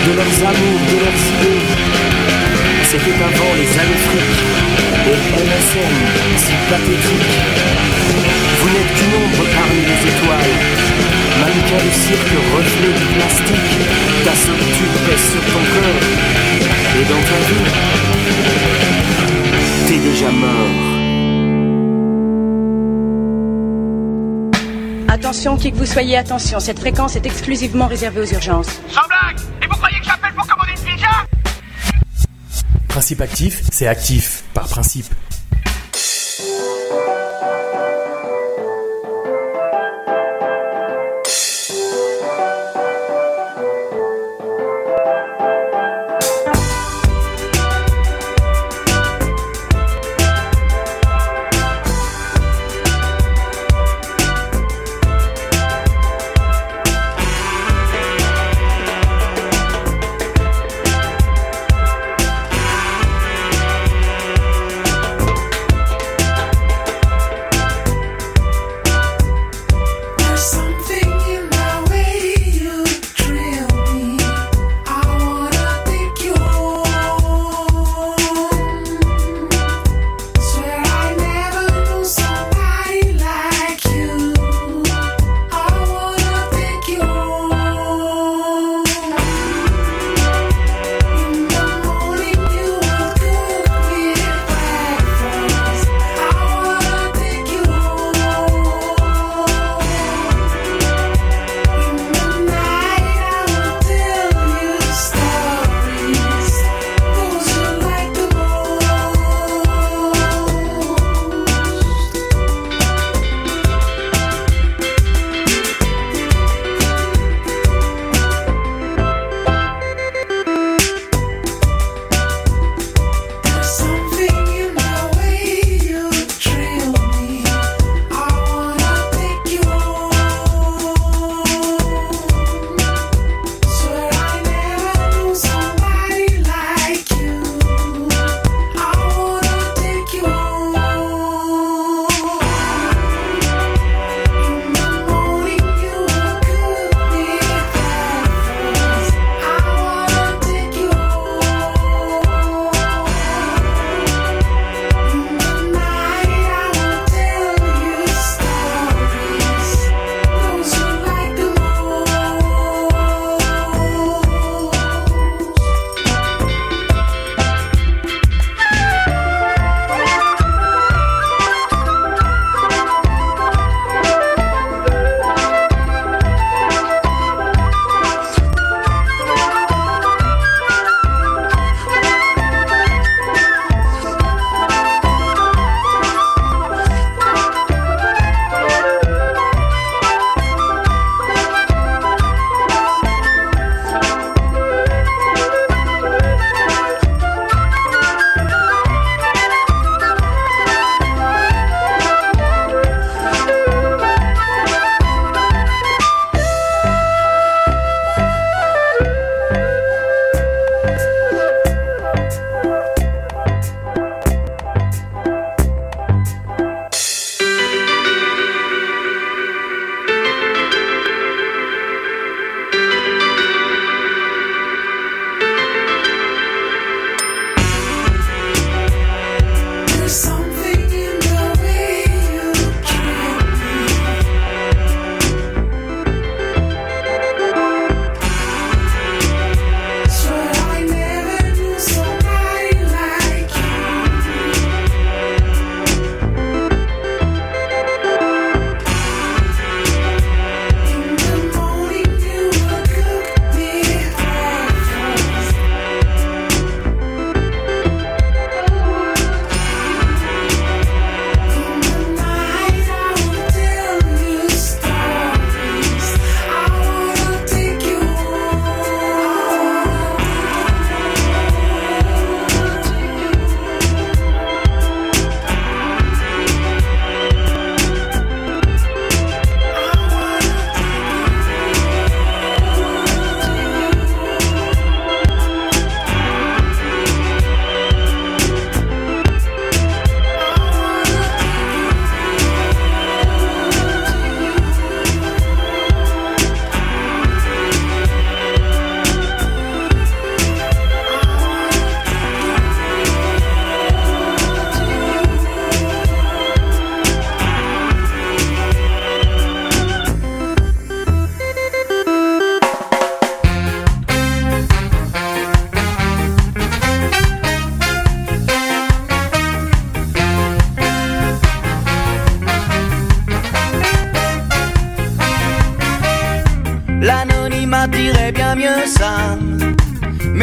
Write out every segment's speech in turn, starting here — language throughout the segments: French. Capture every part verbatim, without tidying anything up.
de leurs amours, de leurs idées. C'était avant les allofriques et M S N si pathétiques. Vous n'êtes qu'une ombre parmi les étoiles, mannequin de cirque, reflet du plastique. Ta solitude pèse sur ton corps et dans ta vie, t'es déjà mort. Attention, qui que vous soyez, attention, cette fréquence est exclusivement réservée aux urgences. Sans blague! Et vous croyez que j'appelle pour commander une pizza? Principe actif, c'est actif, par principe.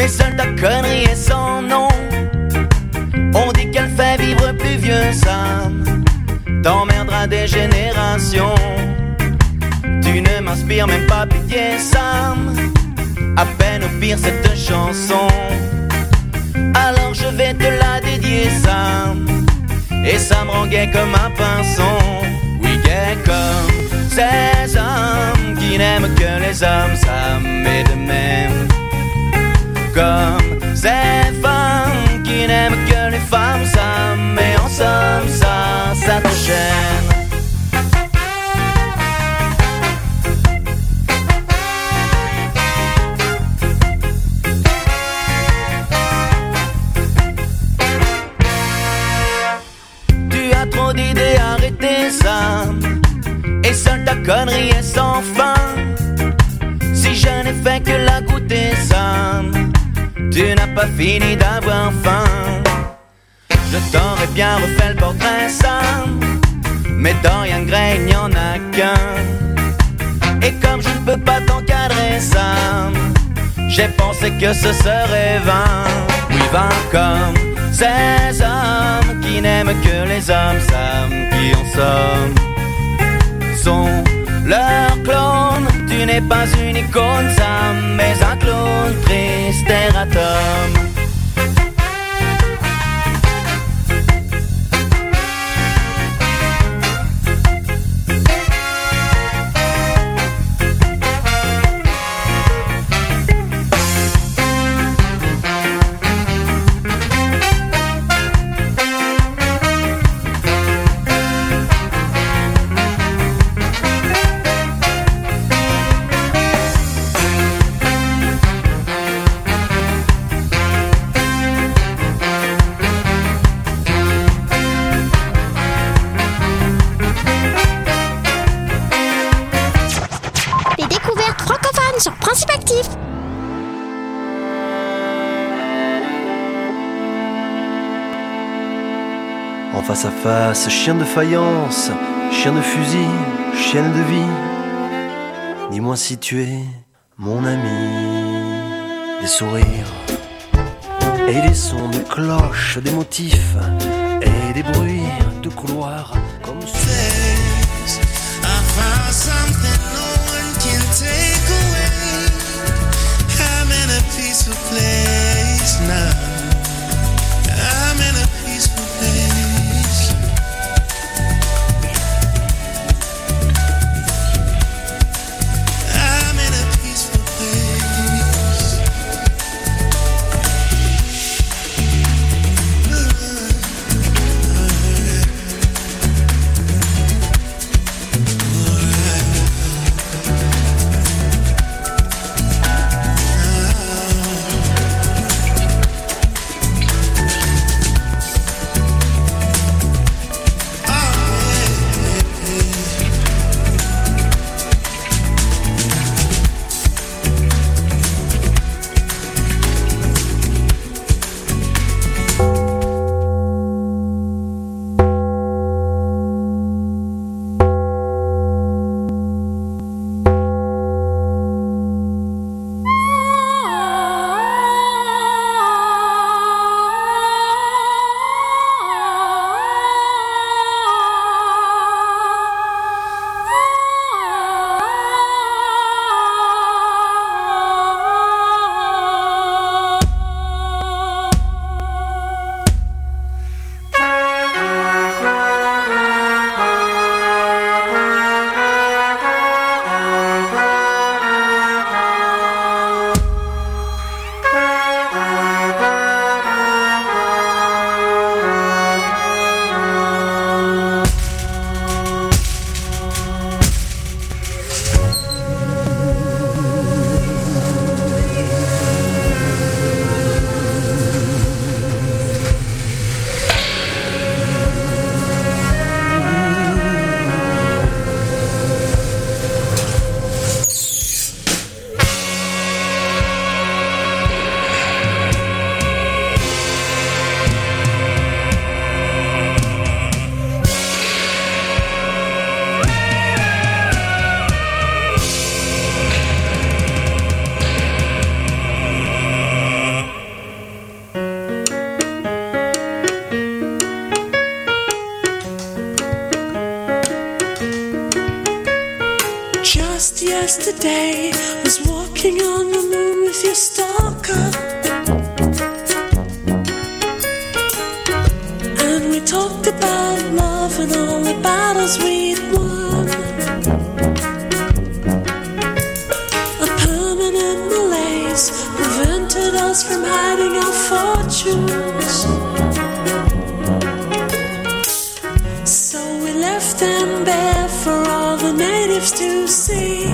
mais seule ta connerie est sans nom. On dit qu'elle fait vivre plus vieux, Sam, t'emmerdera des générations. Tu ne m'inspires même pas pitié, Sam, à peine au pire cette chanson. Alors je vais te la dédier, Sam, et ça me rend gai comme un pinson. Oui, gai comme ces hommes qui n'aiment que les hommes, Sam, et de même comme ces femmes qui n'aiment que les femmes, Sam, et en somme ça, ça te gêne. Trop d'idées, arrêtez ça, et seule ta connerie est sans fin. Si je n'ai fait que la goûter, ça, tu n'as pas fini d'avoir faim. Je t'aurais bien refait le portrait, ça, mais Dorian Gray, il n'y en a qu'un. Et comme je ne peux pas t'encadrer, ça, j'ai pensé que ce serait vain. Oui, vain comme ces hommes qui n'aiment que les hommes, Sam, qui en somme sont leurs clones. Tu n'es pas une icône, Sam, mais un clone triste erratum. Face à face, chien de faïence, chien de fusil, chienne de vie. Dis-moi si tu es mon ami. Des sourires et des sons de cloche, des motifs et des bruits de couloirs comme face. I found something no one can take away. I'm in a peaceful place now. I'm in a peaceful place. day was walking on the moon with your stalker. And we talked about love and all the battles we'd won. A permanent malaise prevented us from hiding our fortunes. So we left them bare for all the natives to see.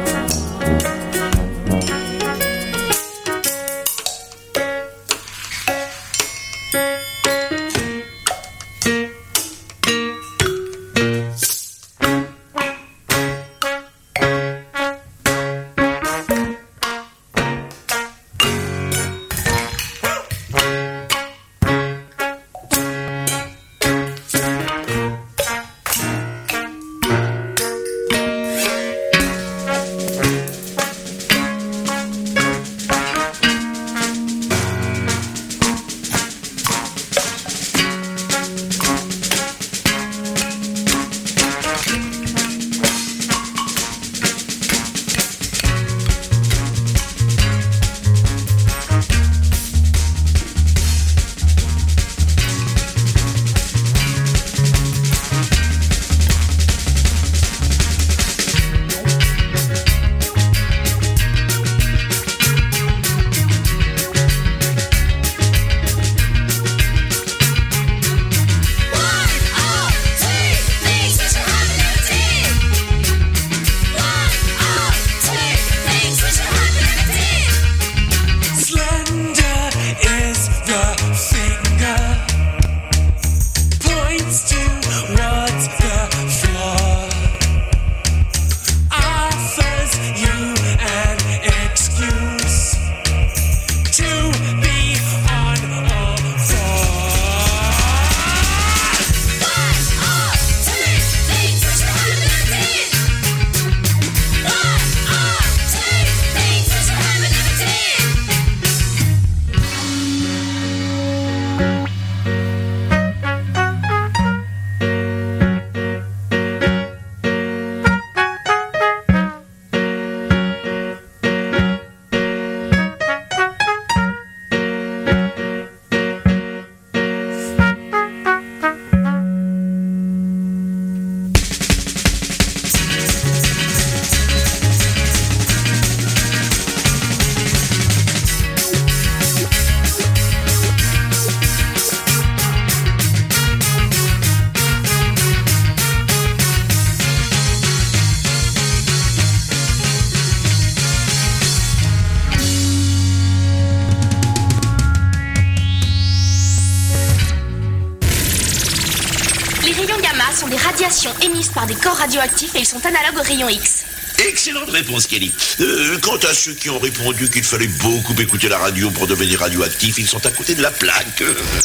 sont des radiations émises par des corps radioactifs et ils sont analogues aux rayons X. Excellente réponse, Kelly. Euh, quant à ceux qui ont répondu qu'il fallait beaucoup écouter la radio pour devenir radioactif, ils sont à côté de la plaque.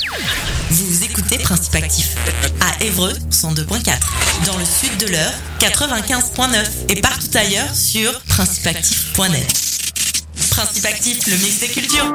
Vous écoutez Principe Actif à Évreux cent deux virgule quatre, dans le sud de l'Eure quatre-vingt-quinze virgule neuf et partout ailleurs sur principe actif point net. Principe Actif, le mix des cultures.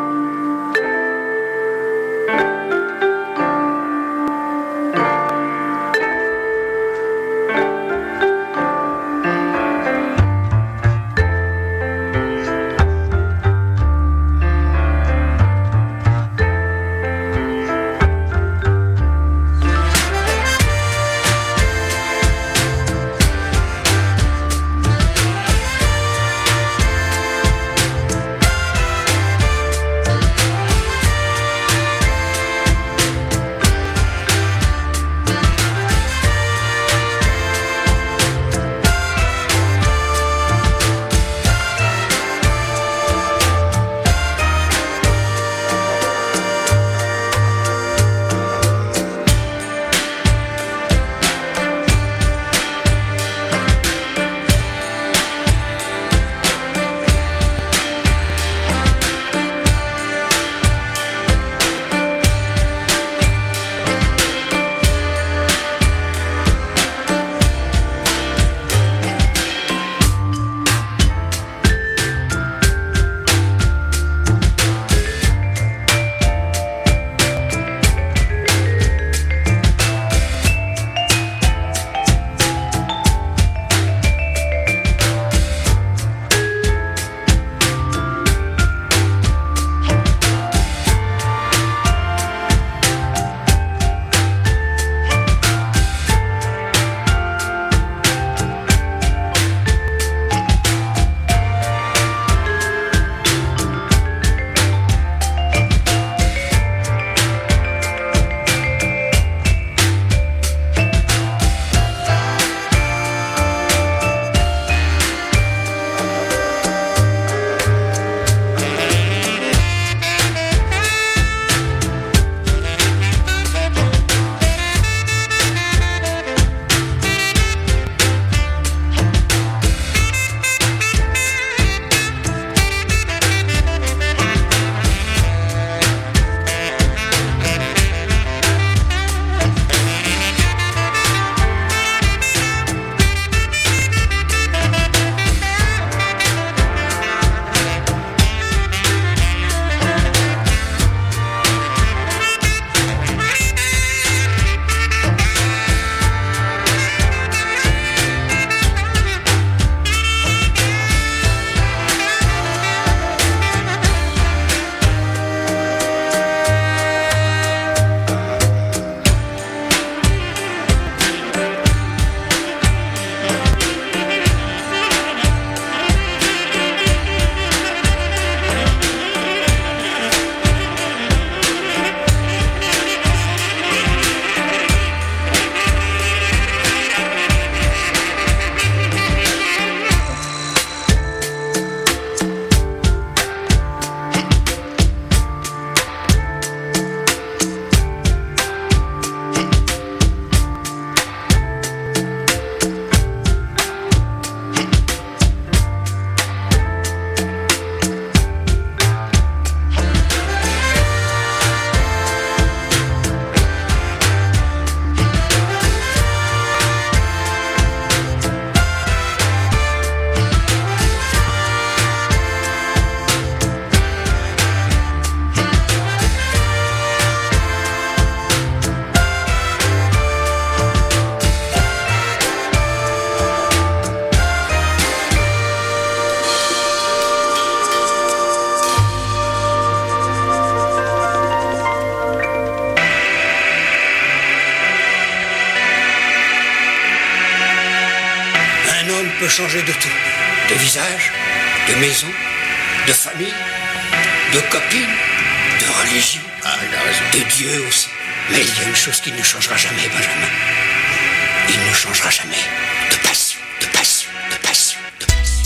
peut changer de tout. De visage, de maison, de famille, de copine, de religion, Ah, il a raison. de Dieu aussi. Mais il y a une chose qui ne changera jamais, Benjamin. Il ne changera jamais de passion, de passion, de passion, de passion.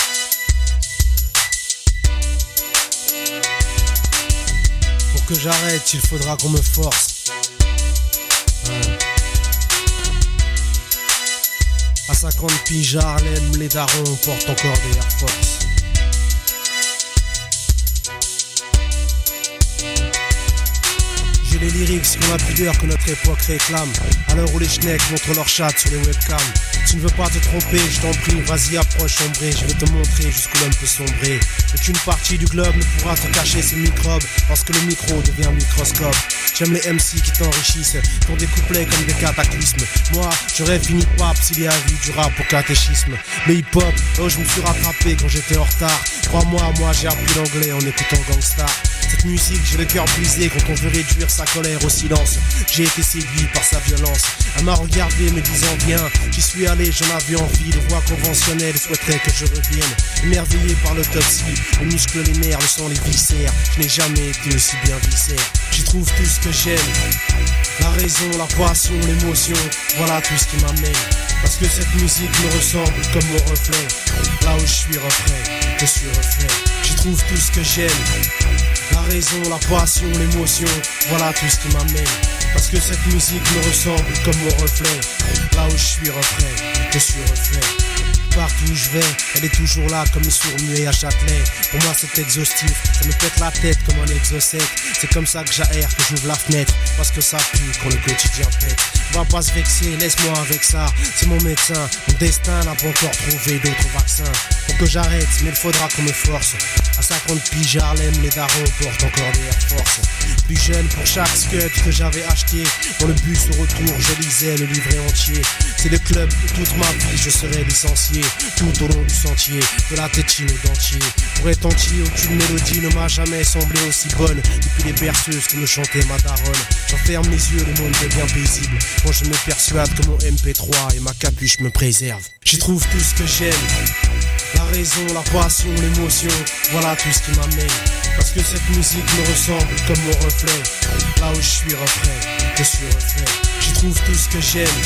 Pour que j'arrête, il faudra qu'on me force. Ouais. À cinquante piges à Harlem, les darons portent encore des Air Force. J'ai les lyrics qu'on a pudeur que notre époque réclame. À l'heure où les schnecks montrent leur chatte sur les webcams. Tu ne veux pas te tromper, je t'en prie, vas-y approche sombré. Je vais te montrer jusqu'où l'homme peut sombrer. Aucune partie du globe ne pourra te cacher ces microbes, parce que le micro devient un microscope. J'aime les M C qui t'enrichissent pour des couplets comme des cataclysmes. Moi, j'aurais fini pape s'il y a eu du rap au catéchisme. Le hip-hop, oh je me suis rattrapé quand j'étais en retard. Crois-moi, moi j'ai appris l'anglais en écoutant Gangstar. Cette musique, j'ai le cœur brisé quand on veut réduire sa colère au silence. J'ai été séduit par sa violence. Elle m'a regardé me disant viens. J'y suis allé, j'en avais envie. Les voix conventionnelles souhaiteraient que je revienne. Émerveillé par l'autopsie, les muscles, les nerfs, le sang, les viscères. Je n'ai jamais été aussi bien viscère. J'y trouve tout ce que j'aime. La raison, la passion, l'émotion. Voilà tout ce qui m'amène. Parce que cette musique me ressemble comme mon reflet. Là où je suis reflet, je suis reflet. J'y trouve tout ce que j'aime. La raison, la passion, l'émotion, voilà tout ce qui m'amène. Parce que cette musique me ressemble comme mon reflet. Là où je suis reflet, je suis reflet. Partout où je vais, elle est toujours là comme le sourd-muet à Châtelet. Pour moi c'est exhaustif, ça me pète la tête comme un exocète. C'est comme ça que j'aère, que j'ouvre la fenêtre. Parce que ça pue quand le quotidien pète. Va pas se vexer, laisse-moi avec ça. C'est mon médecin, mon destin n'a pas encore trouvé d'autres vaccins. Pour que j'arrête, mais il faudra qu'on me force. À cinquante piges à Harlem, les darons portent encore des Air Force. Plus jeune, pour chaque scud que j'avais acheté, dans le bus au retour, je lisais le livret entier. C'est le club où toute ma vie je serai licencié. Tout au long du sentier, de la tétine au dentier. Pour être entier, aucune mélodie ne m'a jamais semblé aussi bonne. Depuis les berceuses que me chantait ma daronne. J'enferme les yeux, le monde devient paisible. Quand je me persuade que mon M P trois et ma capuche me préservent. J'y trouve tout ce que j'aime. La raison, la passion, l'émotion, voilà tout ce qui m'amène. Parce que cette musique me ressemble comme mon reflet. Là où je suis reflet, je suis reflet. J'y trouve tout ce que j'aime.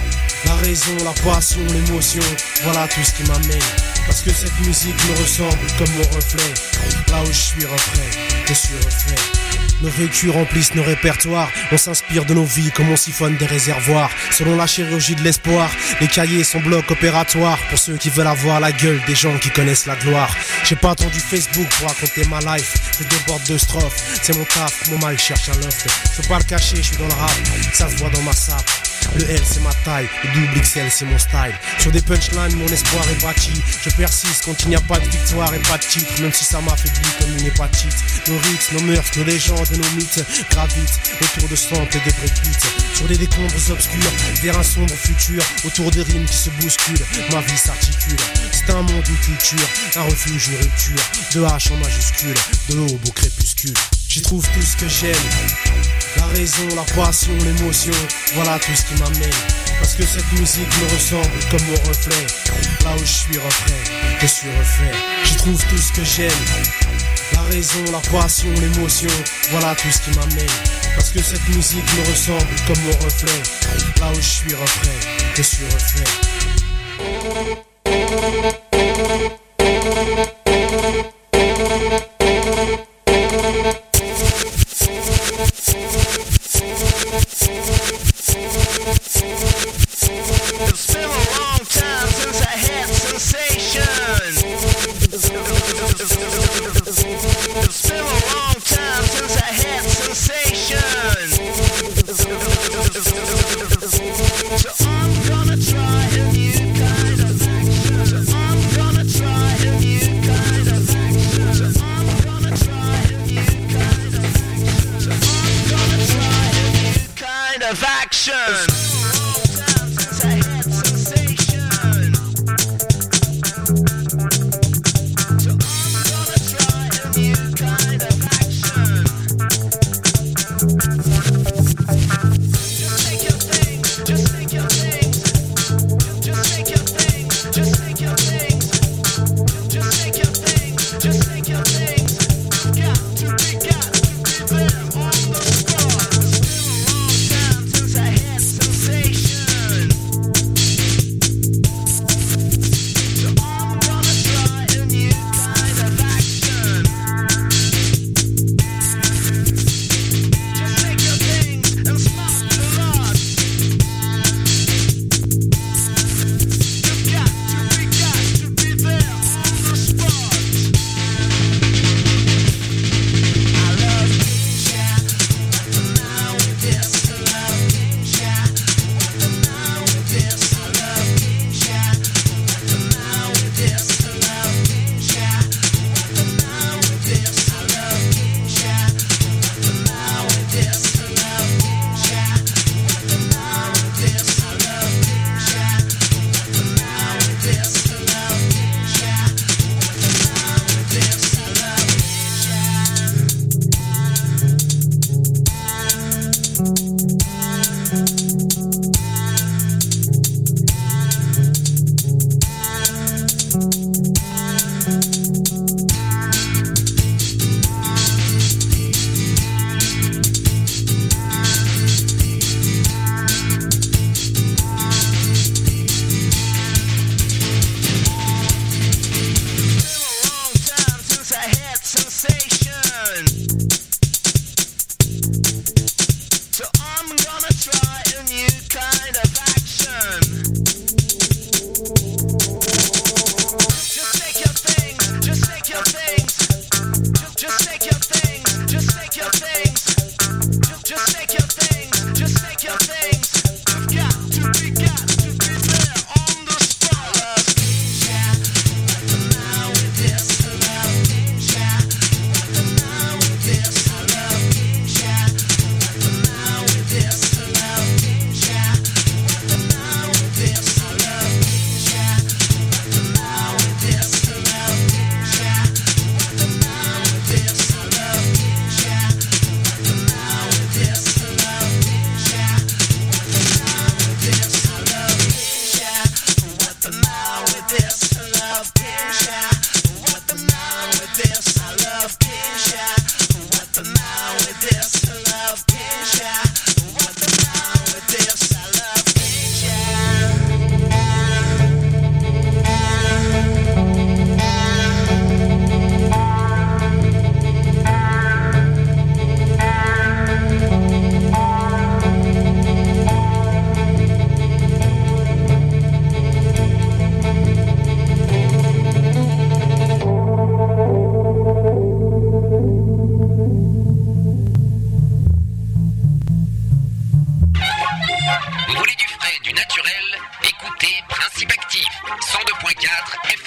La raison, la passion, l'émotion, voilà tout ce qui m'amène. Parce que cette musique me ressemble comme mon reflet. Là où je suis reflet, je suis reflet. Nos vécus remplissent nos répertoires. On s'inspire de nos vies comme on siphonne des réservoirs. Selon la chirurgie de l'espoir, les cahiers sont blocs opératoires. Pour ceux qui veulent avoir la gueule des gens qui connaissent la gloire. J'ai pas attendu Facebook pour raconter ma life. Je déborde de strophes, c'est mon taf, mon mal cherche un loft. Je peux pas le cacher, je suis dans le rap, ça se voit dans ma sape. Le L c'est ma taille, le double X L c'est mon style. Sur des punchlines mon espoir est bâti. Je persiste quand il n'y a pas de victoire et pas de titre. Même si ça m'affaiblit comme une hépatite. Nos rites, nos mœurs, nos légendes et nos mythes gravitent autour de Sample et de breakbeats. Sur des décombres obscurs, vers un sombre futur. Autour de rimes qui se bousculent, ma vie s'articule. C'est un monde, une culture, un refuge, une rupture. De H en majuscule, de l'aube au crépuscule. J'y trouve tout ce que j'aime. La raison, la passion, l'émotion, voilà tout ce qui m'amène. Parce que cette musique me ressemble comme mon reflet. Là où je suis reflet, je suis reflet. J'y trouve tout ce que j'aime. La raison, la passion, l'émotion, voilà tout ce qui m'amène. Parce que cette musique me ressemble comme mon reflet. Là où je suis reflet, je suis reflet. It's been a long time since I had sensation. It's been a long time since I had sensation. So I'm gonna try a new kind of action. So I'm gonna try a new kind quatre et